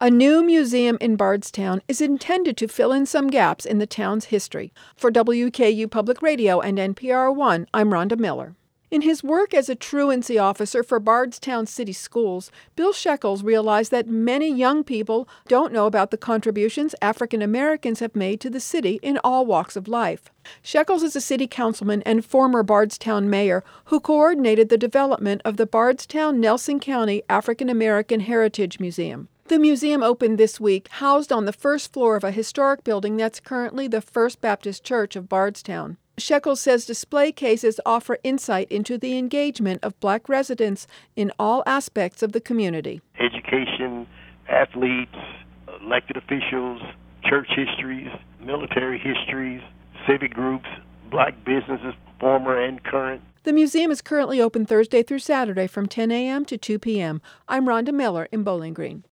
A new museum in Bardstown is intended to fill in some gaps in the town's history. For WKU Public Radio and NPR One, I'm Rhonda Miller. In his work as a truancy officer for Bardstown City Schools, Bill Shekels realized that many young people don't know about the contributions African Americans have made to the city in all walks of life. Shekels is a city councilman and former Bardstown mayor who coordinated the development of the Bardstown-Nelson County African American Heritage Museum. The museum opened this week, housed on the first floor of a historic building that's currently the First Baptist Church of Bardstown. Shekels says display cases offer insight into the engagement of Black residents in all aspects of the community. Education, athletes, elected officials, church histories, military histories, civic groups, Black businesses, former and current. The museum is currently open Thursday through Saturday from 10 a.m. to 2 p.m. I'm Rhonda Miller in Bowling Green.